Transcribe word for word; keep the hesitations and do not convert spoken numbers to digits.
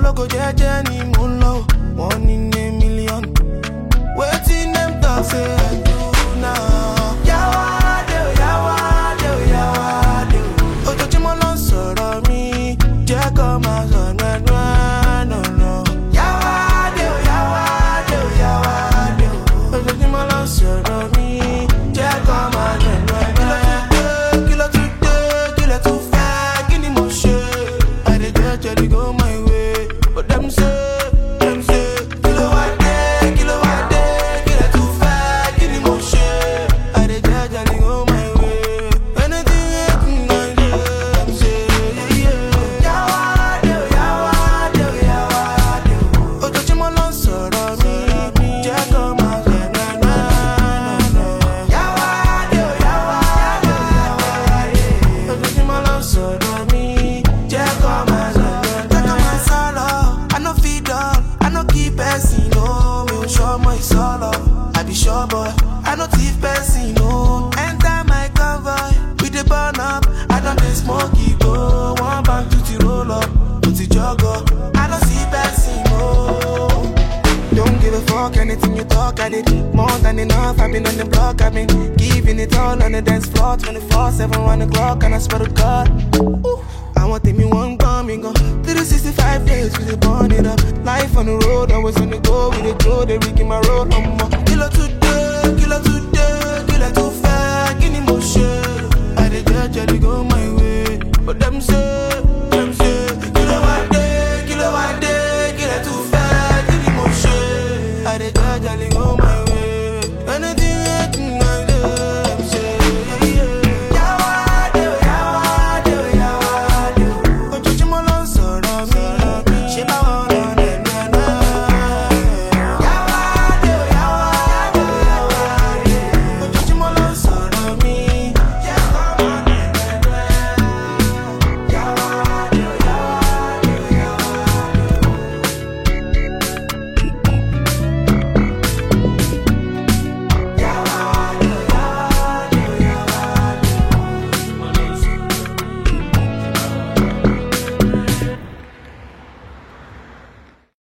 Oloko jeje ni mo lọ, one in a million. Waiting them talk say I do now. Yawade, yawade, yawade. Ojoojúmọ́ ló ń sọ̀rọ̀ mi, jẹ́ kó máa sọ̀rọ̀ náà, no no. Yawade, yawade, yawade. Ojoojúmọ́ ló ń sọ̀rọ̀ mi, jẹ́ kó máa sọ̀rọ̀ náà. Kí ló tún dé, kí ló tún fẹ́, kí ni mo ṣe? I dey judge, go my way, but them say, them say, kí ló wá dé, kí ló wá dé, kí ló tún fẹ́, kí ni mo ṣe? I dey judge, go my way, anything I do, them say, yeah yeah. Yawade, yawade, yawade. Ojoojúmọ́ ló ń sọ̀rọ̀ mi, jẹ́ kó máa sọ̀rọ̀ náà. Yawade, yawade, yawade. Ojoojúmọ́ ló ń sọ̀rọ̀ mi, jẹ́ kó máa sọ̀rọ̀ náà. Jẹ́ kó máa sọ̀rọ̀, I no fit dull, I no keep person, no. Mi ò ṣọmọ ìsọ̀lọ̀, I be sure boy, I no thief person, no. Enter my convoy, we dey burn up, I don dey smoke igbo. One bank to the roll up, mo ti jọgọ, I no see person, no. Don't give a fuck, anything you talk, I did more than enough. I've been on the block, I've been giving it all on the dance floor, twenty-four seven, one o'clock, and I swear to God. Ooh, I want take me one gone, me gone. three sixty-five days, we dey burn it up. Life on the road, always on the go, we dey go, they rigging my road, um, kilo to